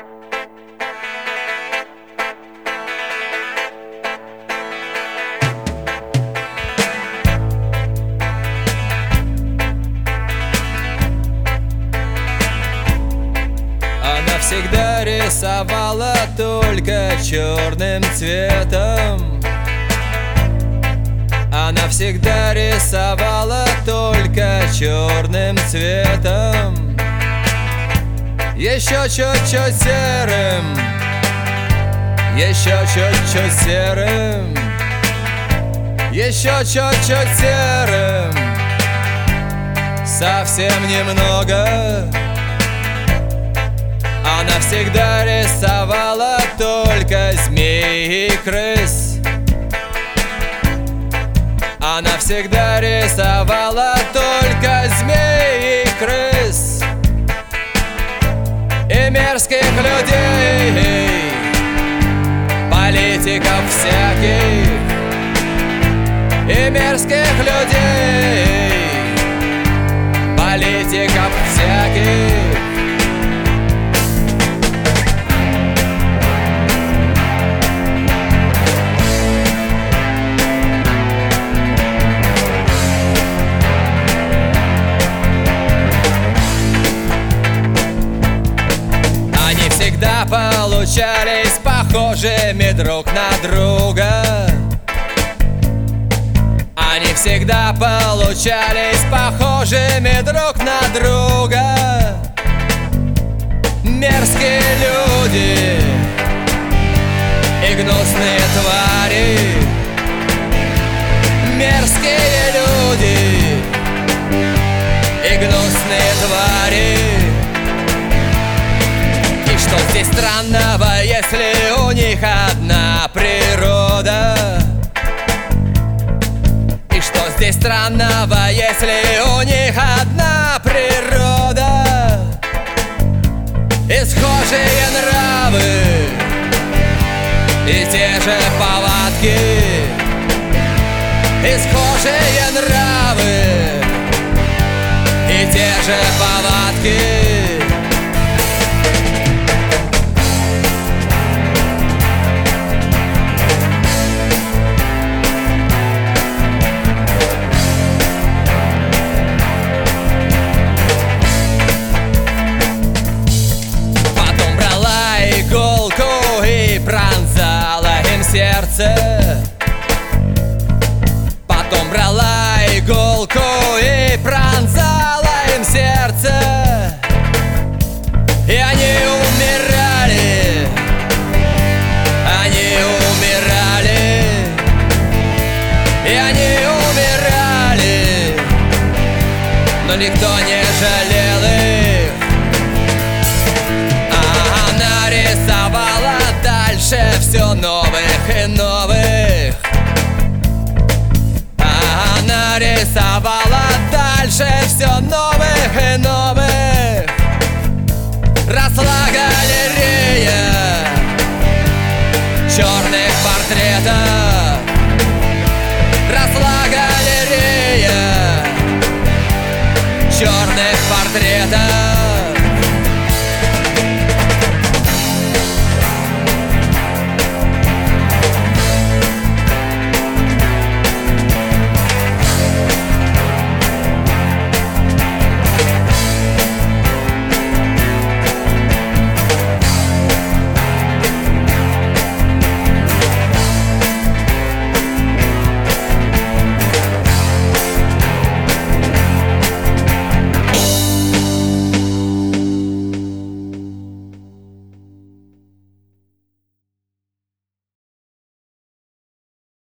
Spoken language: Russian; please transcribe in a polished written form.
Она всегда рисовала только черным цветом. Она всегда рисовала только черным цветом. Еще чуть-чуть серым, еще чуть-чуть серым, еще чуть-чуть серым, совсем немного. Она всегда рисовала только змей и крыс. Она всегда рисовала только змей и крыс и мерзких людей, политиков всяких, и мерзких людей, политиков всяких. Всегда получались похожими друг на друга. Они всегда получались похожими друг на друга. Мерзкие люди и гнусные твари. Мерзкие люди и гнусные твари. Что здесь странного, если у них одна природа? И что здесь странного, если у них одна природа? И схожие нравы, и те же повадки, и схожие нравы, и те же повадки. Пронзала им сердце. Потом брала иголку и пронзала им сердце. И они умирали, они умирали, и они умирали, но никто не жалел их. А она рисовала дальше все новых и новых. А она рисовала дальше все новых и новых. Росла галерея черных портретов.